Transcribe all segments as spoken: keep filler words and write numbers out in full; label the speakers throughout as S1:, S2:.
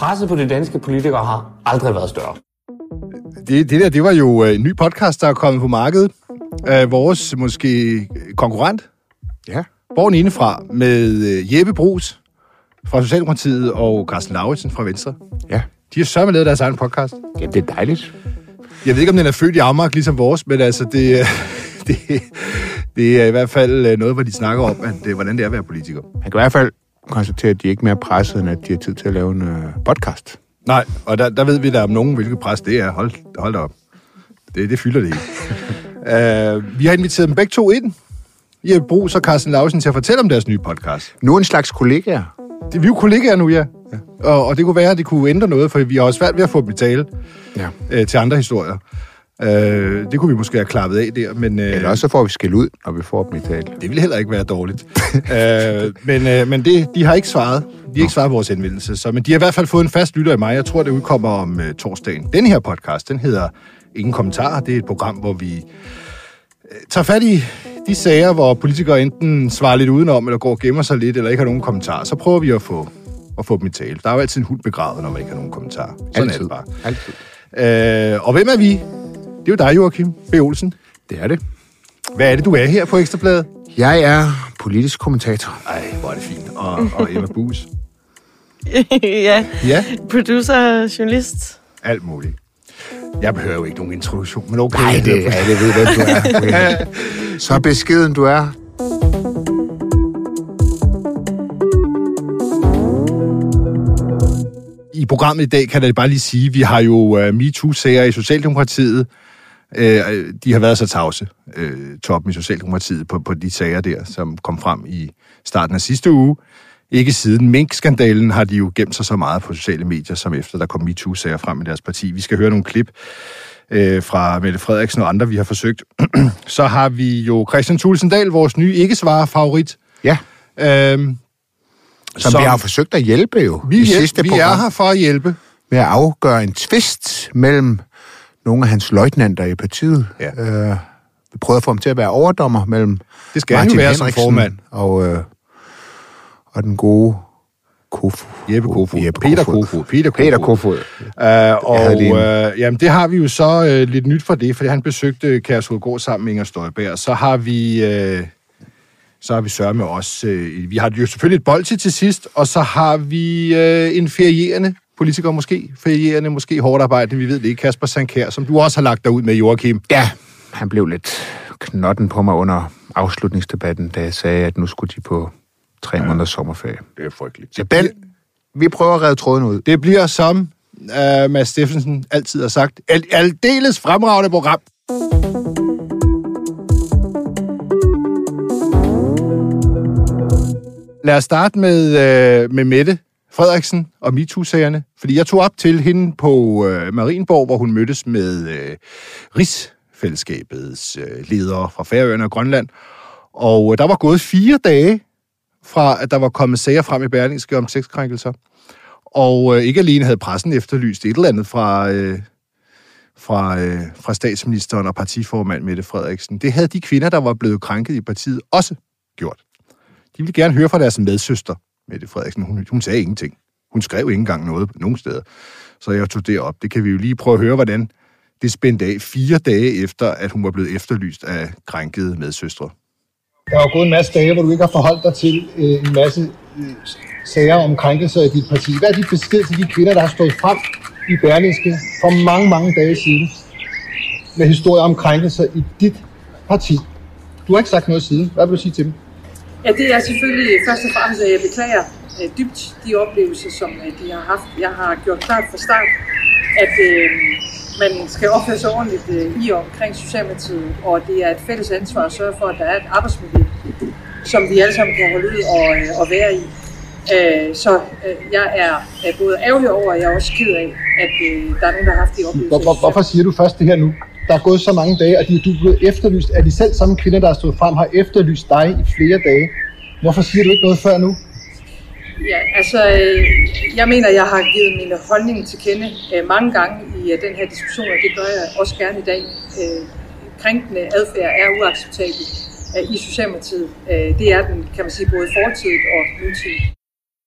S1: presset på de danske politikere har aldrig været større.
S2: Det, det der, det var jo en ny podcast, der er kommet på markedet. Uh, vores måske konkurrent.
S3: Ja.
S2: Borgen indefra med Jeppe Bruus fra Socialdemokratiet og Carsten Lauritsen fra Venstre.
S3: Ja.
S2: De har sørme lavet deres egen podcast.
S3: Ja, det er dejligt.
S2: Jeg ved ikke, om den er født i Amager, ligesom vores, men altså, det, det, det er i hvert fald noget, hvor de snakker om, at, hvordan det er at være politiker.
S3: Man kan i hvert fald konstatere, at de er ikke mere presset, end at de har tid til at lave en uh, podcast.
S2: Nej, og der, der ved vi da om nogen, hvilket pres det er. Hold, hold da op. Det, det fylder det ikke. uh, vi har inviteret dem begge to ind. Jeppe Bruus og Carsten Lauritsen til at fortælle om deres nye podcast.
S3: Nu en slags kollegaer.
S2: Det, vi er jo kollegaer nu, ja. ja. Og, og det kunne være, at det kunne ændre noget, for vi har også svært ved at få dem i tale
S3: ja.
S2: øh, til andre historier. Øh, det kunne vi måske have klappet af der, men... Øh,
S3: Eller også så får vi skæld ud, når vi får dem i tale.
S2: Det ville heller ikke være dårligt. øh, men øh, men det, de har ikke svaret. De har ikke svaret på vores henvendelse. Så, men de har i hvert fald fået en fast lytter i mig. Jeg tror, det udkommer om øh, torsdagen. Den her podcast, den hedder Ingen Kommentarer. Det er et program, hvor vi øh, tager fat i de sager, hvor politikere enten svarer lidt udenom, eller går og gemmer sig lidt, eller ikke har nogen kommentarer. Så prøver vi at få, at få dem i tale. Der er jo altid en hund begravet, når man ikke har nogen kommentarer. Sådan
S3: altid.
S2: er det bare.
S3: Altid.
S2: Øh, og hvem er vi? Det er jo dig, Joachim B. Olsen.
S3: Det er det.
S2: Hvad er det, du er her på Ekstra Bladet?
S3: Jeg er politisk kommentator.
S2: Ej, hvor er det fint. Og, og Emma Buus.
S4: ja.
S2: ja.
S4: Producer, journalist.
S2: Alt muligt. Jeg behøver jo ikke nogen introduktion, men okay.
S3: Nej, det er det, ved, hvem du er. Så beskeden du er.
S2: I programmet i dag kan jeg bare lige sige, at vi har jo uh, MeToo-sager i Socialdemokratiet. Uh, de har været så tavse, uh, toppen i Socialdemokratiet, på, på de sager der, som kom frem i starten af sidste uge. Ikke siden Mink-skandalen har de jo gemt sig så meget på sociale medier, som efter der kom MeToo-sager frem i deres parti. Vi skal høre nogle klip uh, fra Mette Frederiksen og andre, vi har forsøgt. Så har vi jo Kristian Thulesen Dahl, vores nye ikke-svarer-favorit.
S3: Ja.
S2: Uh,
S3: Som, som vi har forsøgt at hjælpe jo.
S2: Vi,
S3: i
S2: hjælp,
S3: sidste
S2: vi
S3: program,
S2: er her for at hjælpe.
S3: Med at afgøre en tvist mellem nogle af hans løjtnanter i partiet.
S2: Ja.
S3: Øh, vi prøvede at få ham til at være overdommer mellem
S2: det skal
S3: Martin
S2: jo være som
S3: formand og, øh, og den gode Kofod.
S2: Jeppe Kofod.
S3: Jeppe
S2: Peter
S3: Kofod.
S2: Kofod. Peter Kofod.
S3: Peter Kofod.
S2: Uh, og uh, jamen, det har vi jo så uh, lidt nyt for det, fordi han besøgte Kærshovedgård sammen med Inger Støjberg. Så har vi... Uh, Så har vi sørget med os. Øh, vi har jo selvfølgelig et bolsje til sidst, og så har vi øh, en ferierende politiker måske. Ferierende, måske hårdt arbejde, vi ved det ikke. Kasper Sandkjær, som du også har lagt dig ud med, Joachim.
S3: Ja, han blev lidt knotten på mig under afslutningsdebatten, da jeg sagde, at nu skulle de på tre ja, måneders sommerferie.
S2: Det er frygteligt.
S3: Så den, vi prøver at redde tråden ud.
S2: Det bliver som uh, Mads Steffensen altid har sagt, al- aldeles fremragende program. Lad os starte med, øh, med Mette Frederiksen og MeToo-sagerne, fordi jeg tog op til hende på øh, Marienborg, hvor hun mødtes med øh, Rigsfællesskabets øh, ledere fra Færøerne og Grønland. Og øh, der var gået fire dage fra, at der var kommet sager frem i Berlingske om sexkrænkelser. Og øh, ikke alene havde pressen efterlyst et eller andet fra, øh, fra, øh, fra statsministeren og partiformand Mette Frederiksen. Det havde de kvinder, der var blevet krænket i partiet, også gjort. De ville gerne høre fra deres medsøster, Mette Frederiksen. Hun, hun sagde ingenting. Hun skrev ikke engang noget nogen steder. Så jeg tog det op. Det kan vi jo lige prøve at høre, hvordan det spændte af fire dage efter, at hun var blevet efterlyst af krænkede medsøstre.
S5: Der er jo gået en masse dage, hvor du ikke har forholdt dig til øh, en masse øh, sager om krænkelser i dit parti. Hvad er dit besked til de kvinder, der har stået frem i Berlingske for mange, mange dage siden med historier om krænkelser i dit parti? Du har ikke sagt noget siden. Hvad vil du sige til dem?
S6: Ja, det er selvfølgelig først og fremmest, at jeg beklager øh, dybt de oplevelser, som øh, de har haft. Jeg har gjort klart fra start, at øh, man skal opføre sig ordentligt øh, i og omkring Socialdemokratiet, og det er et fælles ansvar at sørge for, at der er et arbejdsmiljø, som vi alle sammen kan holde ud og, øh, og være i. Øh, så øh, jeg er øh, både ærgerlig over, og jeg er også ked af, at øh, der er nogen, der har haft de oplevelser.
S5: Hvor, hvor, hvorfor siger du først det her nu? Der er gået så mange dage, og de, du er blevet efterlyst. Er de selv samme kvinder, der har stået frem, har efterlyst dig i flere dage? Hvorfor siger du ikke noget før nu?
S6: Ja, altså, jeg mener, jeg har givet min holdning til kende mange gange i den her diskussion, og det gør jeg også gerne i dag. Krænkende adfærd er uacceptabel i Socialdemokratiet. Det er den, kan man sige, både fortidigt og nutidigt.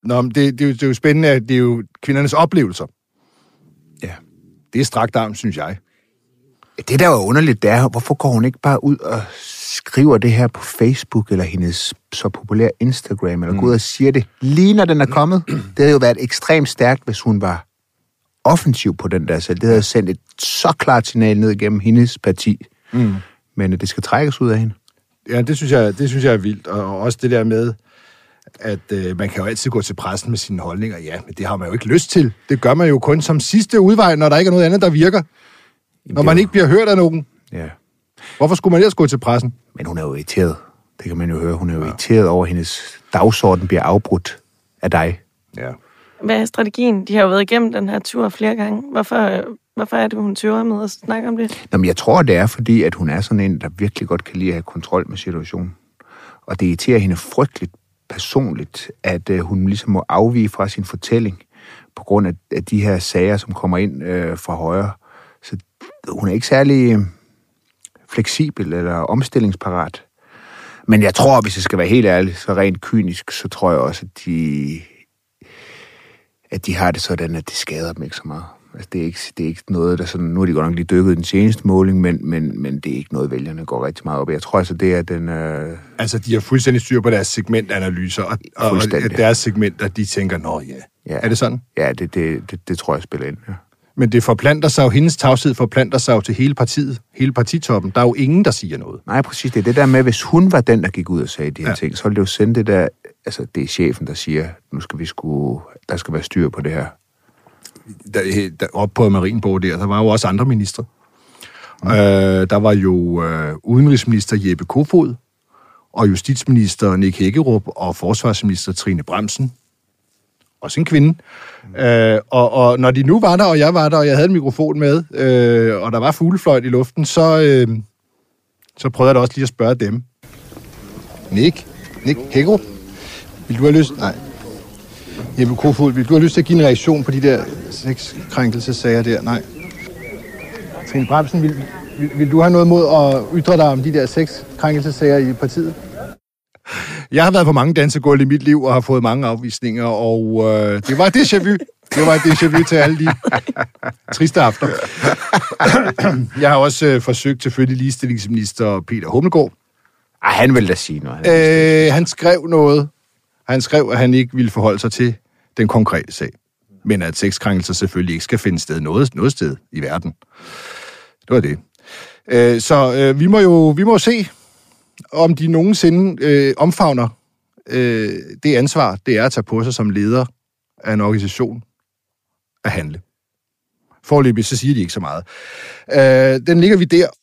S2: Nå, men det, det, er jo, det er jo spændende, at det er jo kvindernes oplevelser.
S3: Ja.
S2: Det er strakt arm, synes jeg.
S3: Det, der er underligt, det er, hvorfor går hun ikke bare ud og skriver det her på Facebook, eller hendes så populære Instagram, eller mm. går ud og siger det, lige når den er kommet? Det havde jo været ekstremt stærkt, hvis hun var offensiv på den der selv. Det havde sendt et så klart signal ned igennem hendes parti. Mm. Men det skal trækkes ud af hende.
S2: Ja, det synes jeg, det synes jeg er vildt. Og også det der med, at øh, man kan jo altid gå til pressen med sine holdninger. Ja, men det har man jo ikke lyst til. Det gør man jo kun som sidste udvej, når der ikke er noget andet, der virker. Når man ikke bliver hørt af nogen.
S3: Ja.
S2: Hvorfor skulle man ellers gå til pressen?
S3: Men hun er jo irriteret. Det kan man jo høre. Hun er jo ja. irriteret over, at hendes dagsorden bliver afbrudt af dig.
S2: Ja.
S4: Hvad er strategien? De har jo været igennem den her tur flere gange. Hvorfor, hvorfor er det, hun tøver med at snakke om det?
S3: Nå, men jeg tror, det er fordi, at hun er sådan en, der virkelig godt kan lide at have kontrol med situationen. Og det irriterer hende frygteligt personligt, at øh, hun ligesom må afvige fra sin fortælling på grund af, af de her sager, som kommer ind øh, fra højre. Så hun er ikke særlig fleksibel eller omstillingsparat. Men jeg tror, hvis jeg skal være helt ærlig, så rent kynisk, så tror jeg også, at de, at de har det sådan, at det skader dem ikke så meget. Altså, det er ikke, det er ikke noget, der sådan... Nu har de godt nok lige dykket i den seneste måling, men, men, men det er ikke noget, vælgerne går rigtig meget op i. Jeg tror altså, det er den... Øh...
S2: Altså, de har fuldstændig styr på deres segmentanalyser, og, og deres segmenter, de tænker, nå ja. ja. Er det sådan?
S3: Ja, det, det, det, det tror jeg spiller ind, ja.
S2: Men det forplanter sig jo, hendes tavshed forplanter sig jo til hele partiet, hele partitoppen. Der er jo ingen, der siger noget.
S3: Nej, præcis. Det er det der med, hvis hun var den, der gik ud og sagde de her ja. ting, så ville det jo sende det der... Altså, det er chefen, der siger, nu skal vi sgu... Der skal være styr på det her.
S2: Der, der, op på Marienborg der, der var jo også andre ministre. Mm. Øh, der var jo øh, udenrigsminister Jeppe Kofod, og justitsminister Nick Hækkerup, og forsvarsminister Trine Bramsen. Også en kvinde. Mm. Øh, og, og når de nu var der, og jeg var der, og jeg havde en mikrofon med, øh, og der var fuglefløjt i luften, så, øh, så prøvede jeg da også lige at spørge dem. Nick? Nick Hækkerup? Vil du have lyst? Nej. Jeppe Kofod, vil du have lyst til at give en reaktion på de der sexkrænkelsesager der? Nej. Trine Bramsen, vil, vil, vil du have noget mod at ytre dig om de der sexkrænkelsesager i partiet? Jeg har været på mange dansegulv i mit liv og har fået mange afvisninger, og øh, det var et déjà vu. Det var et déjà vu til alle de triste aftener. Jeg har også øh, forsøgt selvfølgelig ligestillingsminister Peter Hummelgaard.
S3: Ej, han ville da sige noget.
S2: Han, øh, han skrev noget. Han skrev, at han ikke ville forholde sig til den konkrete sag. Men at sexkrænkelser selvfølgelig ikke skal finde sted noget, noget sted i verden. Det var det. Øh, så øh, vi må jo vi må se, om de nogensinde øh, omfavner øh, det ansvar, det er at tage på sig som leder af en organisation at handle. Foreløbig så siger de ikke så meget. Øh, den ligger vi der.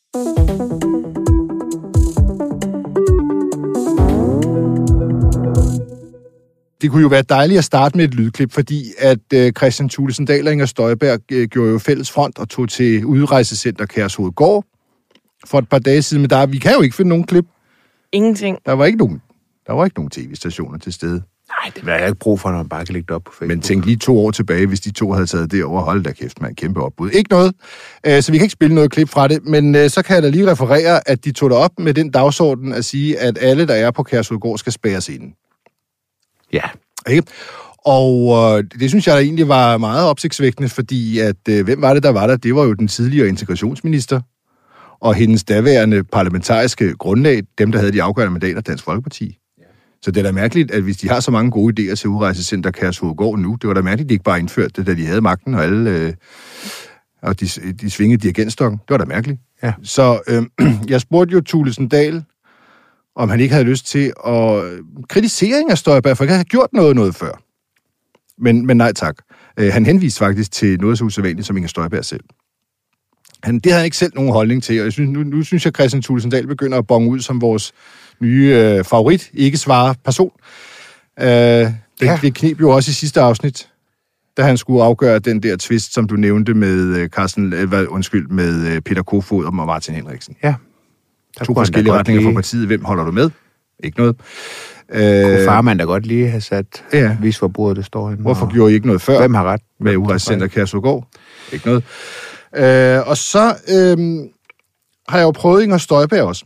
S2: Det kunne jo være dejligt at starte med et lydklip, fordi at øh, Kristian Thulesen Dahl og Inger Støjberg øh, gjorde jo fælles front og tog til udrejsecenter Kærshovedgård for et par dage siden, men der, vi kan jo ikke finde nogen klip.
S4: Ingenting.
S2: Der var ikke nogen, der var ikke nogen tv-stationer til stede.
S3: Nej, det var jeg ikke brug for, når man bare kan lægge det op på Facebook.
S2: Men tænk lige to år tilbage, hvis de to havde taget det over. Hold da kæft, man, kæmpe opbud. Ikke noget, øh, så vi kan ikke spille noget klip fra det, men øh, så kan jeg da lige referere, at de tog det op med den dagsorden at sige, at alle, der er på Kærshovedgård, skal spærres ind.
S3: Ja.
S2: Ikke? Og øh, det synes jeg da egentlig var meget opsigtsvækkende, fordi at, øh, hvem var det, der var der? Det var jo den tidligere integrationsminister, og hendes daværende parlamentariske grundlag, dem, der havde de afgørende mandater, Dansk Folkeparti. Ja. Så det er da mærkeligt, at hvis de har så mange gode idéer til udrejsecenter Kærshovedgård nu, det var da mærkeligt, at de ikke bare indførte det, da de havde magten, og alle øh, og de, de svingede dirigentstokken. Det var da mærkeligt.
S3: Ja.
S2: Så øh, jeg spurgte jo Thulesen Dahl, om han ikke havde lyst til at kritisere Inger Støjberg, for ikke havde gjort noget noget før. Men, men nej tak. Øh, han henviste faktisk til noget så usædvanligt som Inger Støjberg selv. Han, det havde han ikke selv nogen holdning til, og jeg synes, nu, nu synes jeg, at Kristian Thulesen Dahl begynder at bonge ud som vores nye øh, favorit, ikke svare person. Øh, det, ja. det kneb jo også i sidste afsnit, da han skulle afgøre den der twist, som du nævnte med Carsten, øh, undskyld, med øh, Peter Kofod og Martin Henriksen.
S3: Ja.
S2: Der to forskellige retninger lige... for partiet. Hvem holder du med? Ikke noget.
S3: Kunne farmand da godt lige have sat,
S2: ja.
S3: vis hvor bordet det står henne.
S2: Hvorfor og... gjorde I ikke noget før?
S3: Hvem har ret?
S2: Med udrejsecenter Kærshovedgård? Ikke noget. Øh, og så øh, har jeg jo prøvet Inger Støjberg også.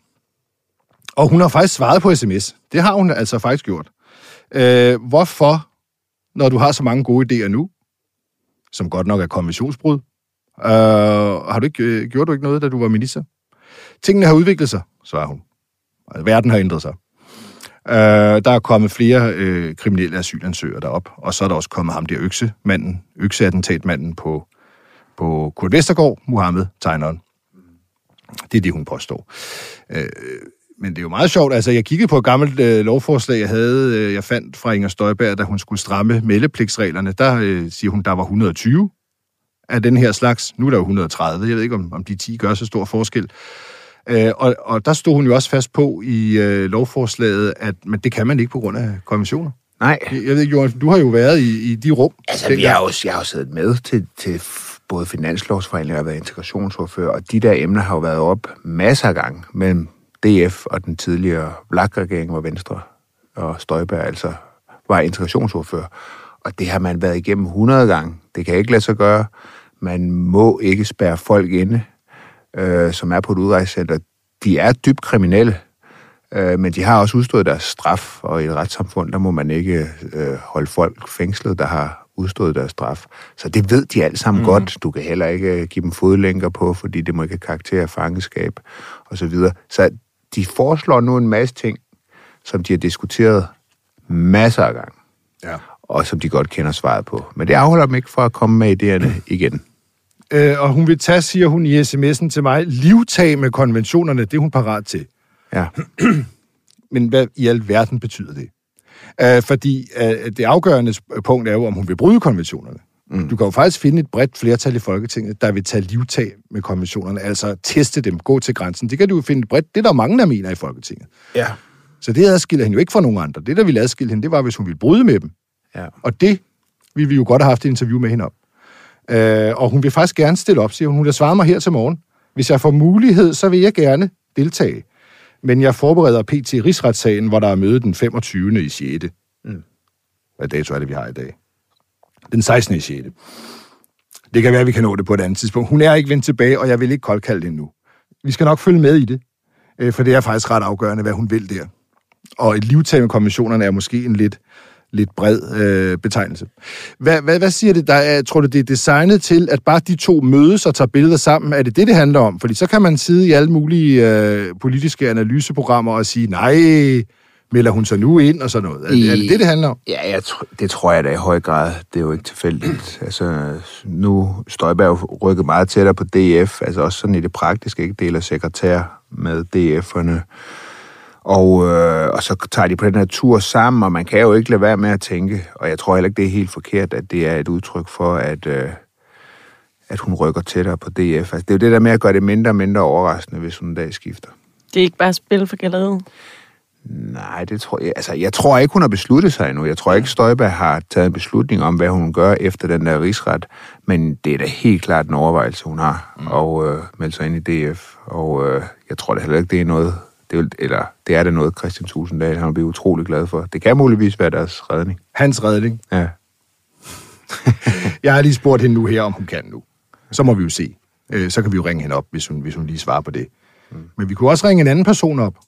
S2: Og hun har faktisk svaret på sms. Det har hun altså faktisk gjort. Øh, hvorfor når du har så mange gode idéer nu, som godt nok er konventionsbrud. Uh, har du ikke, uh, gjorde du ikke noget, da du var minister? Tingene har udviklet sig, svarer hun. Verden har ændret sig. Uh, der er kommet flere uh, kriminelle asylansøgere derop, og så er der også kommet ham der øksemanden, økseattentatmanden på, på Kurt Vestergaard, Mohammed, tegneren. Det er det, hun påstår. Uh, men det er jo meget sjovt. Altså, jeg kiggede på et gammelt uh, lovforslag, jeg havde, uh, jeg fandt fra Inger Støjberg, da hun skulle stramme meldepligtsreglerne. Der uh, siger hun, der var et hundrede og tyve af den her slags. Nu er der jo et hundrede og tredive. Jeg ved ikke, om, om de ti gør så stor forskel. Øh, og, og der stod hun jo også fast på i øh, lovforslaget, at men det kan man ikke på grund af konventioner.
S3: Nej.
S2: Jeg, jeg ved ikke, Johan, du har jo været i, i de rum.
S3: Altså, vi har jo, jeg har jo siddet med til, til både finanslovsforhandlinger og været integrationsordfører, og de der emner har jo været op masser af gange mellem D F og den tidligere V L A K-regering, hvor Venstre og Støjberg altså var integrationsordfører. Og det har man været igennem hundrede gange. Det kan ikke lade sig gøre. Man må ikke spærre folk inde, øh, som er på et udrejsecenter. De er dybt kriminelle, øh, men de har også udstået deres straf, og i et retssamfund, der må man ikke øh, holde folk fængslet, der har udstået deres straf. Så det ved de alle sammen mm. godt. Du kan heller ikke give dem fodlænker på, fordi det må ikke have karakter af fangeskab, og så videre. Så de foreslår nu en masse ting, som de har diskuteret masser af gange. Ja. Og som de godt kender svaret på. Men det afholder dem ikke fra at komme med idéerne igen.
S2: Øh, og hun vil tage, siger hun i sms'en til mig, livtag med konventionerne, det er hun parat til.
S3: Ja.
S2: Men hvad i alverden betyder det? Øh, fordi øh, det afgørende punkt er jo, om hun vil bryde konventionerne. Mm. Du kan jo faktisk finde et bredt flertal i Folketinget, der vil tage livtag med konventionerne, altså teste dem, gå til grænsen. Det kan du jo finde bredt. Det er der mange, der mener i Folketinget.
S3: Ja.
S2: Så det adskiller hende jo ikke fra nogen andre. Det, der ville adskille hende, det var, hvis hun ville bryde med dem.
S3: Ja.
S2: Og det ville vi jo godt have haft et interview med hende om. Øh, og hun vil faktisk gerne stille op, siger hun. Hun har svaret mig her til morgen. Hvis jeg får mulighed, så vil jeg gerne deltage. Men jeg forbereder P T Rigsretssagen, hvor der er møde den femogtyvende i sjette Mm. Hvad dato er det, vi har i dag? Den sekstende i sjette Det kan være, at vi kan nå det på et andet tidspunkt. Hun er ikke vendt tilbage, og jeg vil ikke koldkalde hende nu. Vi skal nok følge med i det, øh, for det er faktisk ret afgørende, hvad hun vil der. Og et livtag med konventionerne er måske en lidt lidt bred øh, betegnelse. Hvad, hvad, hvad siger det? Der er, tror du, det er designet til, at bare de to mødes og tager billeder sammen? Er det det, det handler om? Fordi så kan man sidde i alle mulige øh, politiske analyseprogrammer og sige, nej, melder hun sig nu ind og sådan noget. Er, I, er det det, det handler om?
S3: Ja, jeg tr- det tror jeg da i høj grad. Det er jo ikke tilfældigt. Altså, nu Støjberg rykket meget tættere på D F, altså også sådan i det praktiske, ikke deler sekretær med D F'erne. Og, øh, og så tager de på den her tur sammen, og man kan jo ikke lade være med at tænke, og jeg tror heller ikke, det er helt forkert, at det er et udtryk for, at, øh, at hun rykker tættere på D F. Altså, det er jo det der med at gøre det mindre og mindre overraskende, hvis hun en dag skifter.
S4: Det er ikke bare spil for galleriet?
S3: Nej, det tror jeg. Altså, jeg tror ikke, hun har besluttet sig endnu. Jeg tror ikke, Støjberg har taget en beslutning om, hvad hun gør efter den der rigsret. Men det er da helt klart en overvejelse, hun har, mm. og øh, melde sig ind i D F. Og øh, jeg tror da heller ikke, det er noget... Det er, eller det er det noget, Kristian Tulsendal, han vil blive utrolig glad for. Det kan muligvis være deres redning.
S2: Hans redning?
S3: Ja.
S2: Jeg har lige spurgt hende nu her, om hun kan nu. Så må vi jo se. Øh, så kan vi jo ringe hende op, hvis hun, hvis hun lige svarer på det. Mm. Men vi kunne også ringe en anden person op.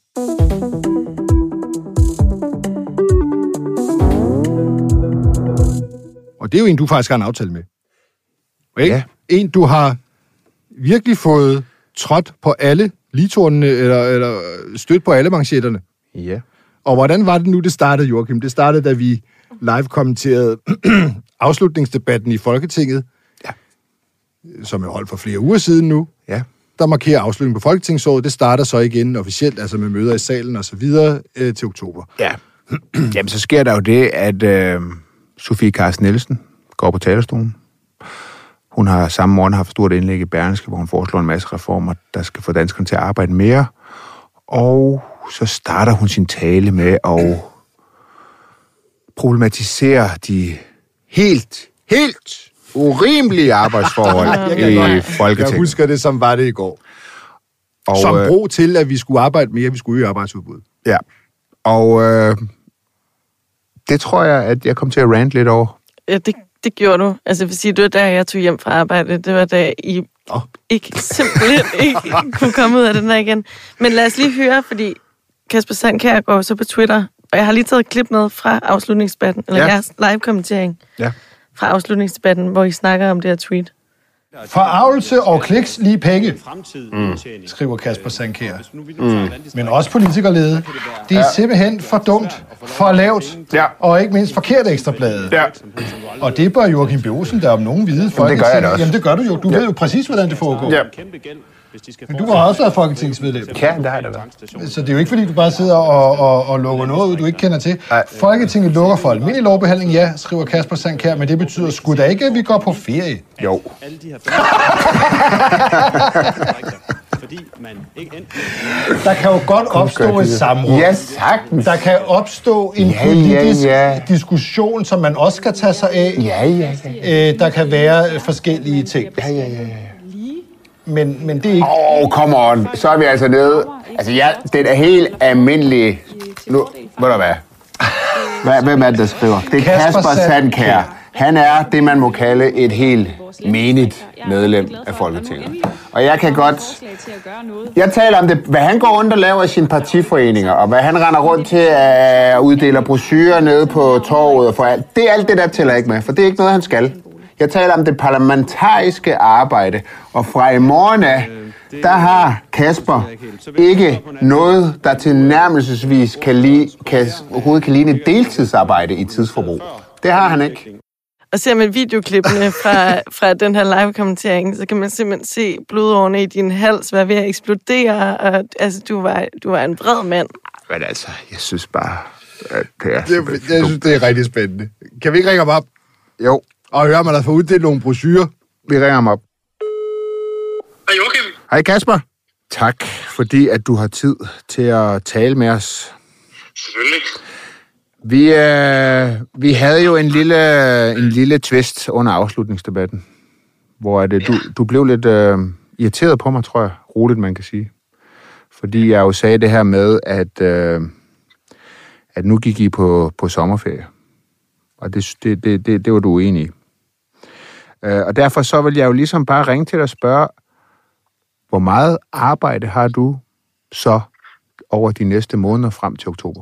S2: Og det er jo en, du faktisk har en aftale med. Ikke? Ja. En, du har virkelig fået trådt på alle litornene, eller, eller stødt på alle manchetterne.
S3: Ja.
S2: Og hvordan var det nu, det startede, Joachim? Det startede, da vi live-kommenterede afslutningsdebatten i Folketinget, ja. Som er holdt for flere uger siden nu.
S3: Ja.
S2: Der markerer afslutningen på Folketingsåret. Det starter så igen officielt, altså med møder i salen og så videre, øh, til oktober.
S3: Ja. Jamen, så sker der jo det, at øh, Sofie Carsten Nielsen går på talerstolen. Hun har samme morgen haft stort indlæg i Berlingske, hvor hun foreslår en masse reformer, der skal få danskerne til at arbejde mere. Og så starter hun sin tale med at problematisere de helt, helt urimelige arbejdsforhold i Folketinget.
S2: Jeg husker det, som var det i går. Og, som brug til, at vi skulle arbejde mere, vi skulle øge arbejdsudbuddet.
S3: Ja, og øh, det tror jeg, at jeg kom til at rante lidt over.
S4: Ja, det Det gjorde du. Altså, jeg vil sige, det var da jeg tog hjem fra arbejde. Det var da I oh. ikke, simpelthen ikke kunne komme ud af den der igen. Men lad os lige høre, fordi Kasper Sandkjær går så på Twitter Og jeg har lige taget et klip med fra afslutningsdebatten, eller
S3: Ja.
S4: jeres live-kommentering
S3: Ja.
S4: fra afslutningsdebatten, hvor I snakker om det her tweet.
S5: Forarvelse og kliks lige penge, mm. skriver Kasper Sandkjær. Mm. Men også politikerlede. Det er ja. simpelthen for dumt, for lavt,
S3: ja.
S5: og ikke mindst forkert Ekstrabladet.
S3: Ja.
S5: Og det bør Joachim B. Olsen, der om nogen vide.
S3: Jamen, det gør jeg da også.
S5: Jamen, det gør du jo. Du ja. ved jo præcis, hvordan det foregår.
S3: Ja.
S5: Men du har også været folketingsmedlem.
S3: Ja, det har jeg da været.
S5: Så det er jo ikke, fordi du bare sidder og, og, og lukker noget ud, du ikke kender til.
S3: Nej.
S5: Folketinget lukker for almindelig lovbehandling, ja, skriver Kasper Sandkjær, men det betyder sgu da ikke, at vi går på ferie.
S3: Jo.
S5: Der kan jo godt opstå et samråd.
S3: Ja, sagtens.
S5: Der kan opstå en
S3: ja,
S5: politisk
S3: ja, ja.
S5: diskussion, som man også skal tage sig af.
S3: Ja, ja, ja.
S5: Øh, der kan være forskellige ting.
S3: Ja, ja, ja, ja.
S5: Men, men det er ikke...
S3: Åh, oh, come on. Så er vi altså nede. Altså, ja, det er helt almindeligt. Nu, ved du hvad? hvad? Hvem er det, der skriver? Det er Kasper, Kasper Sandkjær. Han er det, man må kalde et helt menigt medlem af Folketinget. Og jeg kan godt... Jeg taler om det, hvad han går rundt og laver i sine partiforeninger, og hvad han render rundt til at uddele brochurer nede på torvet og for alt. Det er alt det, der tæller ikke med, for det er ikke noget, han skal. Jeg taler om det parlamentariske arbejde, og fra i morgen af, der har Kasper ikke noget, der tilnærmelsesvis kan, li- kan, overhovedet kan ligne et deltidsarbejde i tidsforbrug. Det har han ikke.
S4: Og ser man videoklippene fra, fra den her live-kommentering, så kan man simpelthen se blodårene i din hals være ved at eksplodere, og altså, du var, du var en bred mand.
S3: Men altså, jeg synes bare, at det er...
S2: Jeg, jeg synes, det er rigtig spændende. Kan vi ikke ringe ham op?
S3: Jo.
S2: Og høre, om man har fået uddelt nogle brochurer?
S3: Vi ringer ham op.
S7: Hej Joachim.
S3: Hej Kasper. Tak, fordi at du har tid til at tale med os.
S7: Selvfølgelig.
S3: Vi, øh, vi havde jo en lille, en lille twist under afslutningsdebatten, hvor det, du, du blev lidt øh, irriteret på mig, tror jeg, roligt man kan sige. Fordi jeg jo sagde det her med, at, øh, at nu gik I på, på sommerferie. Og det, det, det, det, det var du uenig i. Øh, og derfor så vil jeg jo ligesom bare ringe til dig og spørge, hvor meget arbejde har du så over de næste måneder frem til oktober?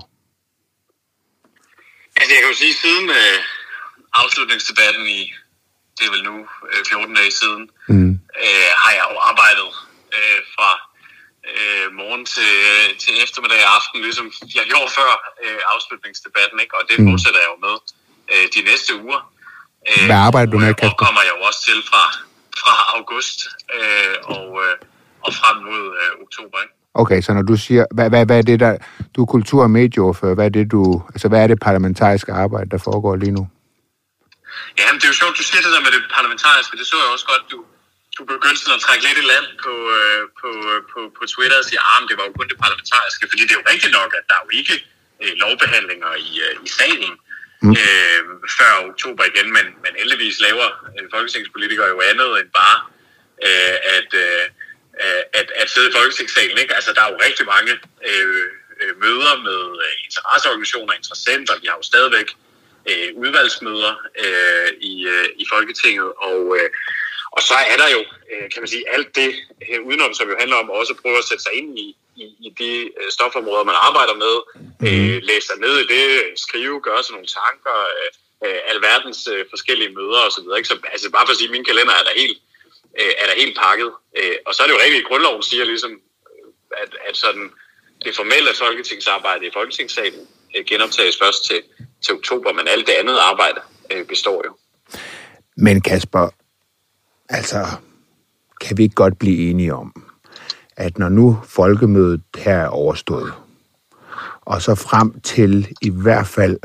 S7: Altså, jeg kan jo sige, siden øh, afslutningsdebatten i, det er vel nu øh, fjorten dage siden, mm. øh, har jeg jo arbejdet øh, fra øh, morgen til, øh, til eftermiddag og aften, ligesom jeg gjorde før øh, afslutningsdebatten, ikke? Og det mm. fortsætter jeg jo med øh, de næste uger. Øh,
S3: Hvad arbejder du med, Kasper?
S7: Og kommer jeg jo også til fra, fra august øh, og, øh, og frem mod øh, oktober, ikke?
S3: Okay, så når du siger, hvad, hvad, hvad er det der, du er kultur- og medieordfører, hvad er det du, altså hvad er det parlamentariske arbejde, der foregår lige nu?
S7: Ja, men det er jo sjovt, du siger det der med det parlamentariske, det så jeg også godt, du, du begyndte sådan at trække lidt i land på, øh, på, på, på Twitter og sige, ah, men det var jo kun det parlamentariske, fordi det er jo rigtigt nok, at der er jo ikke øh, lovbehandlinger i, øh, i salen mm. øh, før oktober igen, men, men heldigvis laver øh, folketingspolitikere jo andet end bare øh, at... Øh, At, at sidde i Folketingssalen, ikke? Altså, der er jo rigtig mange øh, øh, møder med øh, interesseorganisationer og interessenter. Vi har jo stadigvæk øh, udvalgsmøder øh, i, øh, i Folketinget, og, øh, og så er der jo, øh, kan man sige, alt det øh, udenom, som jo handler om også at prøve at sætte sig ind i, i, i de øh, stofområder, man arbejder med, øh, læse sig ned i det, skrive, gøre sig nogle tanker, øh, øh, alverdens øh, forskellige møder osv. Så, så altså, bare for at sige, at min kalender er der helt er der helt pakket. Og så er det jo rigtigt, at grundloven siger ligesom, at, at sådan det formelle folketingsarbejde i Folketingssalen genoptages først til, til oktober, men alt det andet arbejde består jo.
S3: Men Kasper, altså, kan vi ikke godt blive enige om, at når nu folkemødet her er overstået, og så frem til i hvert fald,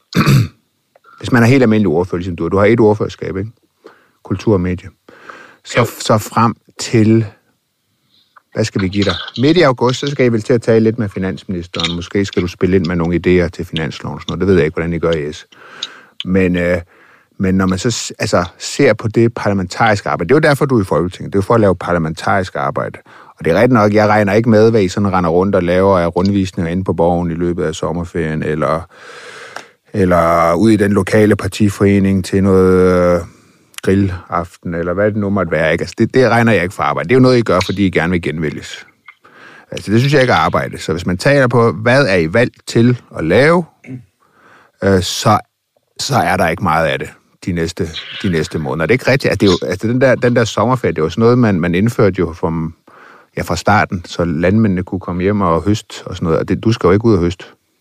S3: hvis man er helt almindelig ordfører, ligesom du, du har et ordførerskab, ikke? Kultur og medie. Så, så frem til, hvad skal vi give dig? Midt i august, så skal I vel til at tale lidt med finansministeren. Måske skal du spille ind med nogle idéer til finansloven. Sådan noget. Det ved jeg ikke, hvordan I gør i S. Men, øh, men når man så altså, ser på det parlamentariske arbejde, det er jo derfor, du er i Folketinget. Det er jo for at lave parlamentarisk arbejde. Og det er rigtigt nok, jeg regner ikke med, hvad I sådan render rundt og laver af rundvisninger inde på Borgen i løbet af sommerferien, eller, eller ud i den lokale partiforening til noget... Øh, grillaften, eller hvad det nu måtte være. Ikke? Altså, det, det regner jeg ikke for arbejde. Det er jo noget, I gør, fordi I gerne vil genvælges. Altså, det synes jeg ikke er arbejde. Så hvis man taler på, hvad er I valgt til at lave, øh, så, så er der ikke meget af det de næste, de næste måneder. Det er ikke rigtigt. Altså, det er jo, altså, den, der, den der sommerferie, det var sådan noget, man, man indførte jo fra, ja, fra starten, så landmændene kunne komme hjem og høste og sådan noget. Og det, du skal jo ikke ud og høste.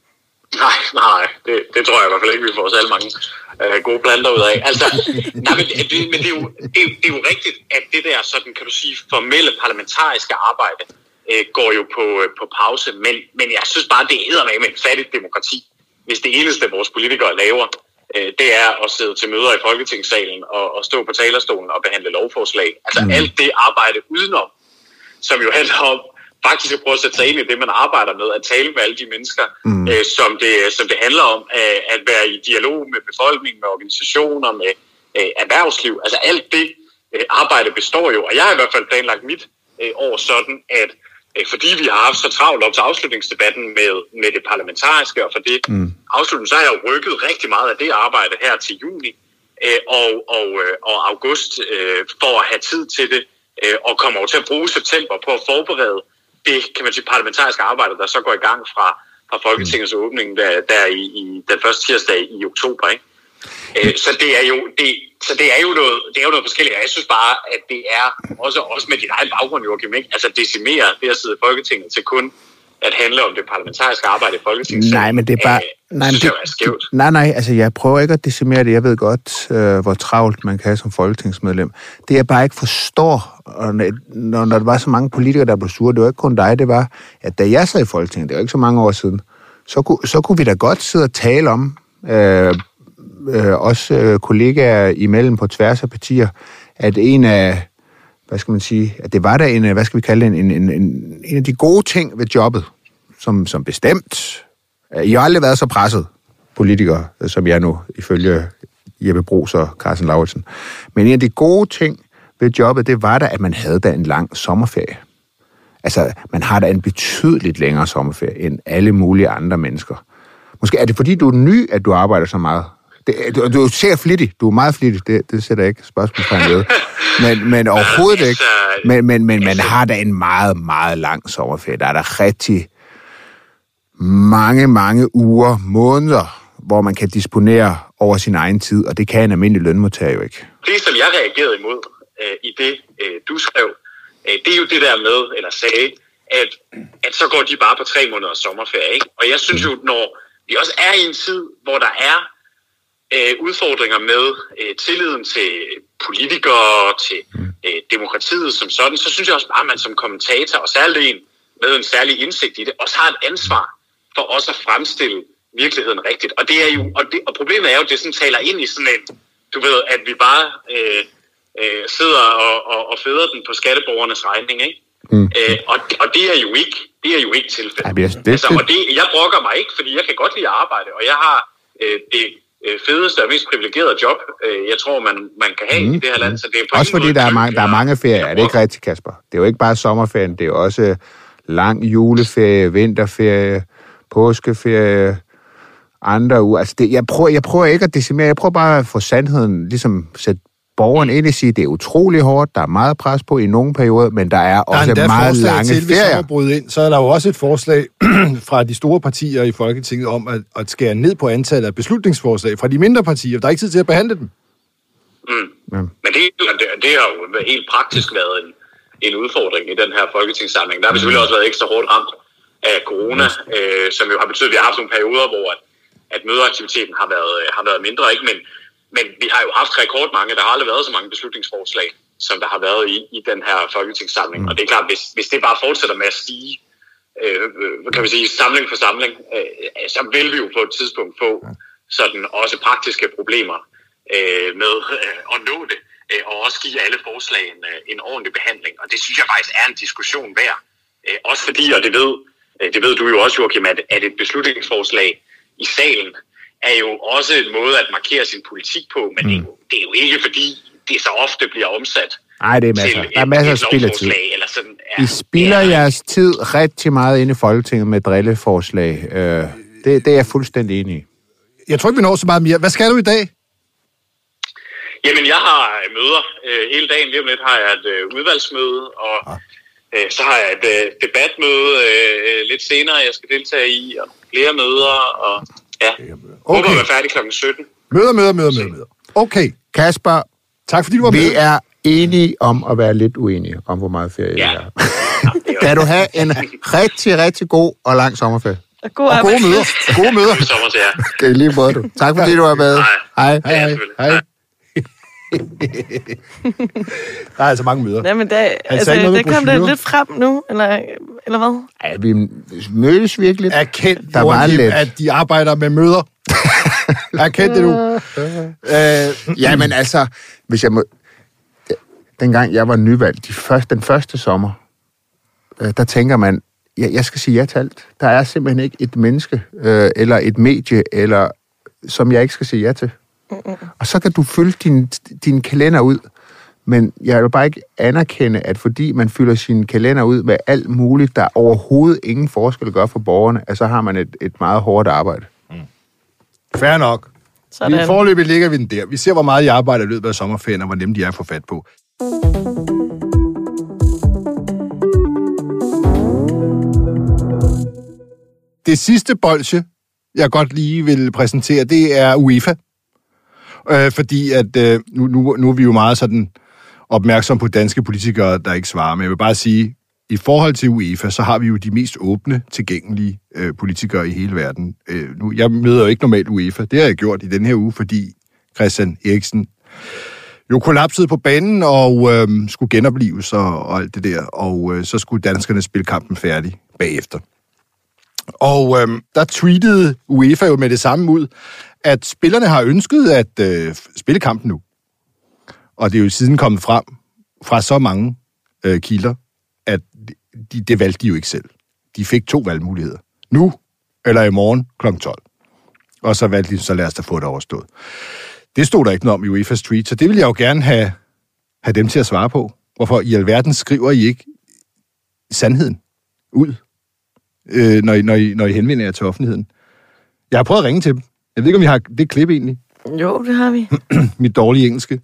S7: Nej, nej, det, det tror jeg i hvert fald ikke, vi får så mange øh, gode planter ud af. Altså, nej, men, det, men det, er jo, det, er, det er jo rigtigt, at det der sådan, kan du sige, formelle parlamentariske arbejde øh, går jo på, øh, på pause, men, men jeg synes bare, det er med et fattigt demokrati, hvis det eneste, vores politikere laver, øh, det er at sidde til møder i Folketingssalen og, og stå på talerstolen og behandle lovforslag. Altså mm. alt det arbejde udenom, som jo handler om faktisk at prøve at sætte sig ind i det, man arbejder med, at tale med alle de mennesker, mm. øh, som, det, som det handler om, øh, at være i dialog med befolkningen, med organisationer, med øh, erhvervsliv. Altså alt det øh, arbejde består jo, og jeg har i hvert fald planlagt mit øh, år sådan, at øh, fordi vi har haft så travlt op til afslutningsdebatten med, med det parlamentariske, og for det mm. afslutning, så har jeg jo rykket rigtig meget af det arbejde her til juni øh, og, og, øh, og august øh, for at have tid til det, øh, og kommer over til at bruge september på at forberede det, kan man sige, parlamentariske arbejde, der så går i gang fra, fra Folketingets mm. åbning, der, der i, i den første tirsdag i oktober, ikke? Øh, så det er jo det, så det er jo noget, det er jo noget forskelligt. Jeg synes bare, at det er også, også med din egen baggrund, Joachim, ikke? Altså decimere det at sidde i Folketinget til kun at handle om det parlamentariske arbejde i Folketinget.
S3: Nej, men det er bare...
S7: Øh,
S3: nej,
S7: synes
S3: det,
S7: jeg er skævt.
S3: Nej, nej, altså jeg prøver ikke at decimere det. Jeg ved godt, øh, hvor travlt man kan have som folketingsmedlem. Det jeg bare ikke forstår, og når, når der var så mange politikere, der blev sure, det var ikke kun dig, det var, at da jeg sad i Folketinget, det var ikke så mange år siden, så kunne, så kunne vi da godt sidde og tale om, øh, øh, også øh, kollegaer imellem på tværs af partier, at en af, hvad skal man sige, at det var da en, hvad skal vi kalde det, en, en, en, en af de gode ting ved jobbet, som, som bestemt. I har aldrig været så presset, politikere, som jeg nu, ifølge Jeppe Bruus og Carsten Lauritsen. Men en af de gode ting ved jobbet, det var da, at man havde da en lang sommerferie. Altså, man har da en betydeligt længere sommerferie end alle mulige andre mennesker. Måske er det, fordi du er ny, at du arbejder så meget. Det, du, du er sikkert flittig. Du er meget flittig. Det, det sætter jeg ikke spørgsmålstegn ved. Men, men overhovedet ikke. Men, men, men man har da en meget, meget lang sommerferie. Der er der rigtig mange, mange uger, måneder, hvor man kan disponere over sin egen tid, og det kan en almindelig lønmodtager jo ikke.
S7: Det, som jeg reagerede imod øh, i det, øh, du skrev, øh, det er jo det der med, eller sagde, at, at så går de bare på tre måneders sommerferie, ikke? Og jeg synes jo, når vi også er i en tid, hvor der er øh, udfordringer med øh, tilliden til politikere, til øh, demokratiet som sådan, så synes jeg også bare, at man som kommentator, og særligt en med en særlig indsigt i det, også har et ansvar for også at fremstille virkeligheden rigtigt. Og det er jo, og, det, og problemet er jo, at det sådan taler ind i sådan en, du ved, at vi bare øh, øh, sidder og, og, og føder den på skatteborgernes regning, ikke? Mm. Øh, og, og det er jo ikke, det er jo ikke tilfældet. Ja, det, altså, og det, jeg brokker mig ikke, fordi jeg kan godt lide at arbejde, og jeg har øh, det øh, fedeste og mest privilegerede job, øh, jeg tror, man, man kan have mm. i det her land. Så det er
S3: også fordi der er, mange, der er mange ferier, er det ikke rigtigt, Kasper? Det er jo ikke bare sommerferien, det er jo også lang juleferie, vinterferie, påskeferie, andre uger. Altså det, jeg, prøver, jeg prøver ikke at decimere, jeg prøver bare at få sandheden, ligesom sætte borgeren ind og sige, det er utrolig hårdt, der er meget pres på i nogle perioder, men der er også der er meget lange til, ferier.
S2: Hvis ind, så er der jo også et forslag fra de store partier i Folketinget om at, at skære ned på antallet af beslutningsforslag fra de mindre partier. Der er ikke tid til at behandle dem.
S7: Mm. Ja. Men det, det, det har jo helt praktisk været en, en udfordring i den her folketingssamling. Der har vi selvfølgelig også været ekstra hårdt ramt af corona, øh, som jo har betydet, at vi har haft nogle perioder, hvor at, at mødeaktiviteten har været, har været mindre, ikke? Men, men vi har jo haft rekordmange, der har aldrig været så mange beslutningsforslag, som der har været i, i den her folketingssamling. Mm. Og det er klart, hvis, hvis det bare fortsætter med at stige, øh, kan vi sige, samling for samling, øh, så vil vi jo på et tidspunkt få sådan også praktiske problemer øh, med øh, at nå det, øh, og også give alle forslag en, øh, en ordentlig behandling. Og det synes jeg faktisk er en diskussion værd. Øh, også fordi, og det ved, øh, det ved du jo også, Joachim, at, at et beslutningsforslag i salen er jo også en måde at markere sin politik på, men mm. det, er jo, det er jo ikke fordi, det så ofte bliver omsat.
S3: Nej, det er masser. Der er masser af spilletid.
S7: Eller sådan, ja.
S3: I spilder ja. jeres tid rigtig meget inde i Folketinget med drilleforslag. Øh, det, det er jeg fuldstændig enig i.
S2: Jeg tror ikke, vi når så meget mere. Hvad skal du i dag?
S7: Jamen, jeg har møder øh, hele dagen. Lige om lidt har jeg et øh, udvalgsmøde, og ah. øh, så har jeg et øh, debatmøde øh, lidt senere, jeg skal deltage i, og flere møder, og Ja.
S2: Okay.
S7: Håber at være færdig klokken sytten.
S2: Møder, møder, møder, møder, møder. Okay.
S3: Kasper,
S2: tak fordi du var
S3: vi
S2: med.
S3: Vi er enige om at være lidt uenige om, hvor meget ferie
S7: Ja.
S3: det er. Kan du have en rigtig, rigtig god og lang sommerferie.
S4: Og, god
S2: og gode møder. Gode møder.
S7: God sommer til jer.
S3: Det er lige måde, du. Tak fordi du var med.
S7: Hej.
S3: Hej.
S2: Hej, hej. Hej. Der er altså mange møder.
S4: Nej, men der, altså,
S2: det
S4: kom det lidt frem nu, eller, eller hvad?
S3: Ja, vi mødes virkelig.
S2: Erkend,
S3: Der var
S2: Joachim,
S3: lidt.
S2: at de arbejder med møder. Erkend det nu.
S3: øh, ja, men altså, hvis jeg må... Dengang jeg var nyvalgt, de første, den første sommer, øh, der tænker man, ja, jeg skal sige ja til alt. Der er simpelthen ikke et menneske, øh, eller et medie, eller som jeg ikke skal sige ja til. Mm-mm. Og så kan du fylde din, din kalender ud. Men jeg vil bare ikke anerkende, at fordi man fylder sin kalender ud med alt muligt, der overhovedet ingen forskel gør for borgerne, at så har man et, et meget hårdt arbejde.
S2: Mm. Fair nok.
S4: Sådan.
S2: I forløbet ligger vi den der. Vi ser, hvor meget jeg arbejder i løbet af sommerferien, og hvor nemt de er at få fat på. Det sidste bolsje, jeg godt lige vil præsentere, det er UEFA. Øh, fordi at øh, nu, nu, nu er vi jo meget sådan opmærksom på danske politikere, der ikke svarer. Men jeg vil bare sige, i forhold til UEFA, så har vi jo de mest åbne, tilgængelige øh, politikere i hele verden. Øh, nu, jeg møder jo ikke normalt UEFA. Det har jeg gjort i den her uge, fordi Christian Eriksen jo kollapsede på banen og øh, skulle genoplives og, og alt det der. Og øh, så skulle danskerne spille kampen færdig bagefter. Og øh, der tweetede UEFA jo med det samme ud, at spillerne har ønsket at øh, spille kampen nu. Og det er jo siden kommet frem fra så mange øh, kilder, at de, det valgte de jo ikke selv. De fik to valgmuligheder. Nu eller i morgen klokken tolv. Og så valgte de, så lad os da få det overstået. Det stod der ikke noget om i UEFA's tweet, så det vil jeg jo gerne have, have dem til at svare på. Hvorfor i alverden skriver I ikke sandheden ud, øh, når, I, når, I, når I henvender jer til offentligheden? Jeg har prøvet at ringe til dem. Jeg ved ikke, om vi har det klip egentlig.
S4: Jo, det har vi.
S2: Mit dårlige engelske.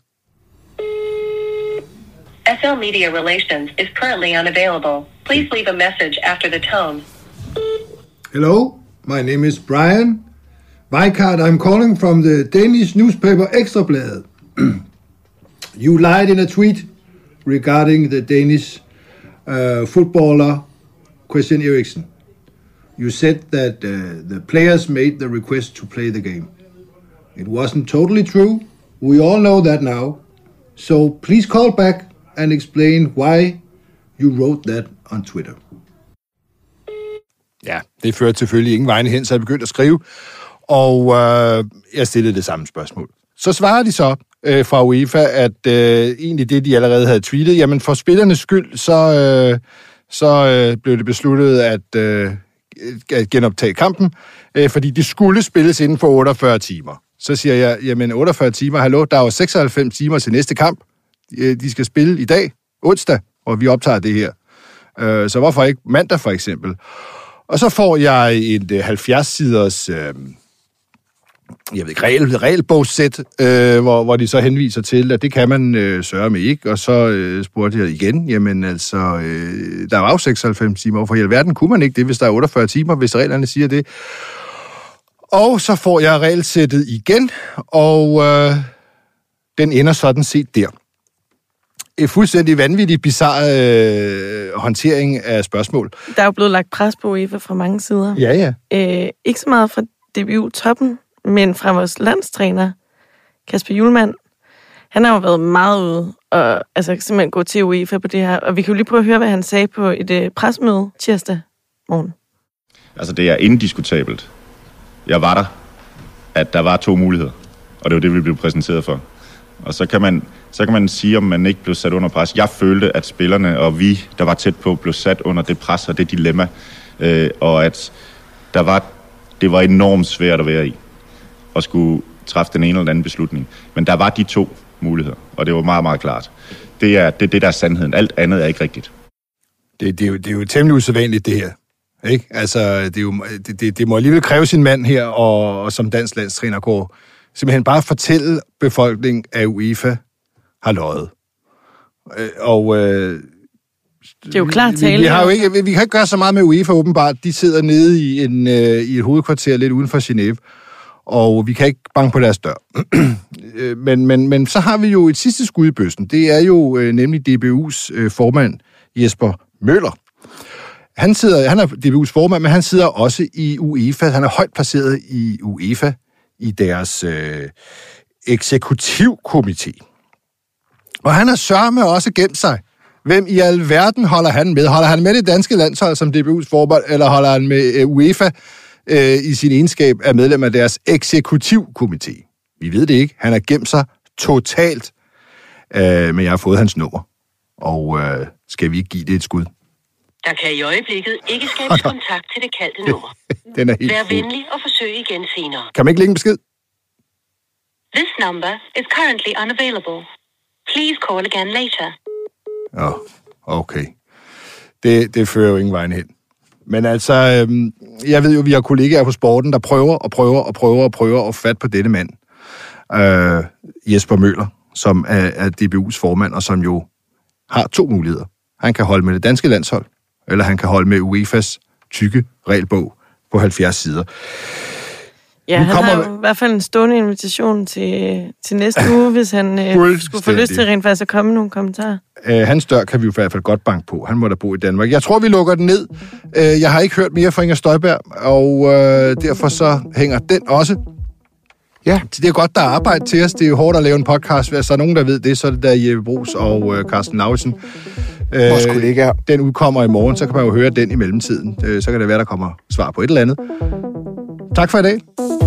S8: S L Media Relations is currently unavailable. Please leave a message after the tone.
S5: Hello, my name is Brian Weikart. I'm calling from the Danish newspaper Ekstrabladet. You lied in a tweet regarding the Danish uh, footballer Christian Eriksen. You said that uh, the players made the request to play the game. It wasn't totally true. We all know that now. So please call back and explain why you wrote that on Twitter.
S2: Ja, det førte selvfølgelig ingen vegne hen, så jeg begyndte at skrive, og øh, jeg stillede det samme spørgsmål. Så svarer de så øh, fra UEFA, at øh, egentlig det, de allerede havde tweetet, jamen for spillernes skyld, så, øh, så øh, blev det besluttet at, øh, at genoptage kampen, øh, fordi de skulle spilles inden for otteogfyrre timer. Så siger jeg, jamen otteogfyrre timer, hallo, der er jo seksoghalvfems timer til næste kamp. De skal spille i dag, onsdag, og vi optager det her. Øh, så hvorfor ikke mandag for eksempel? Og så får jeg et halvfjerds-siders øh, jeg ved ikke, regel, regelbogssæt, øh, hvor, hvor de så henviser til, at det kan man øh, sørge med ikke. Og så øh, spurgte jeg igen, jamen altså, øh, der var jo seksoghalvfems timer. Hvorfor i alverden kunne man ikke det, hvis der er otteogfyrre timer, hvis reglerne siger det? Og så får jeg regelsættet igen, og øh, den ender sådan set der. En fuldstændig vanvittig, bizarre øh, håndtering af spørgsmål.
S4: Der er jo blevet lagt pres på UEFA fra mange sider.
S2: Ja, ja.
S4: Øh, ikke så meget fra D B U-toppen, men fra vores landstræner, Kasper Hjulmand. Han har jo været meget ude og altså, simpelthen gå til UEFA på det her. Og vi kan jo lige prøve at høre, hvad han sagde på et øh, presmøde tirsdag morgen.
S9: Altså, det er indiskutabelt. Jeg var der, at der var to muligheder. Og det var det, vi blev præsenteret for. Og så kan man, så kan man sige, om man ikke blev sat under pres. Jeg følte, at spillerne og vi, der var tæt på, blev sat under det pres og det dilemma. Øh, og at der var, det var enormt svært at være i. At skulle træffe den ene eller anden beslutning. Men der var de to muligheder, og det var meget, meget klart. Det er det, det der er sandheden. Alt andet er ikke rigtigt.
S2: Det, det, er, jo, det er jo temmelig usædvanligt, det her. Ikke? Altså, det, er jo, det, det, det må alligevel kræve sin mand her, og, og som dansk landstræner går simpelthen bare fortælle befolkningen, at UEFA har løjet. Og øh,
S4: det er jo klart tale.
S2: Vi, vi, har jo ikke, vi kan ikke gøre så meget med UEFA, åbenbart. De sidder nede i, en, øh, i et hovedkvarter lidt uden for Genève og vi kan ikke banke på deres dør. men, men, men så har vi jo et sidste skud i bøssen. Det er jo øh, nemlig D B U's øh, formand, Jesper Møller. Han, sidder, han er D B U's formand, men han sidder også i UEFA. Han er højt placeret i UEFA, i deres øh, eksekutivkomité. Og han har sørme også gemt sig. Hvem i alverden holder han med? Holder han med det danske landshold som D B U's formand, eller holder han med øh, UEFA øh, i sin egenskab af medlem af deres eksekutivkomité? Vi ved det ikke. Han har gemt sig totalt, øh, men jeg har fået hans nummer. Og øh, skal vi ikke give det et skud?
S8: Der kan i øjeblikket ikke skabes kontakt til det kaldte nummer.
S2: Den er helt
S8: Vær
S2: fuld.
S8: venlig og forsøg igen senere.
S2: Kan man ikke lægge en besked?
S8: This number is currently unavailable. Please call again later.
S2: Åh, oh, okay. Det, det fører jo ingen vejen hen. Men altså, øhm, jeg ved jo, vi har kollegaer på sporten, der prøver og prøver og prøver og prøver at fatte på dette mand. Øh, Jesper Møller, som er, er D B U's formand, og som jo har to muligheder. Han kan holde med det danske landshold, eller han kan holde med UEFA's tykke regelbog på halvfjerds sider.
S4: Ja,
S2: Nu
S4: han
S2: kommer...
S4: har jo i hvert fald en stående invitation til, til næste uge, hvis han øh, skulle få lyst til rent faktisk at komme med nogle kommentarer.
S2: Øh, hans dør kan vi jo i hvert fald godt banke på. Han må da bo i Danmark. Jeg tror, vi lukker den ned. Øh, jeg har ikke hørt mere fra Inger Støjberg, og øh, derfor så hænger den også. Ja, det er godt, der er arbejde til os. Det er jo hårdt at lave en podcast. Hvis der er nogen, der ved det, så er det der Jeppe Brugs og øh, Carsten Lauritsen.
S3: Vores kollegaer.
S2: Den udkommer i morgen, så kan man jo høre den i mellemtiden. Øh, så kan det være, der kommer svar på et eller andet. Tak for i dag.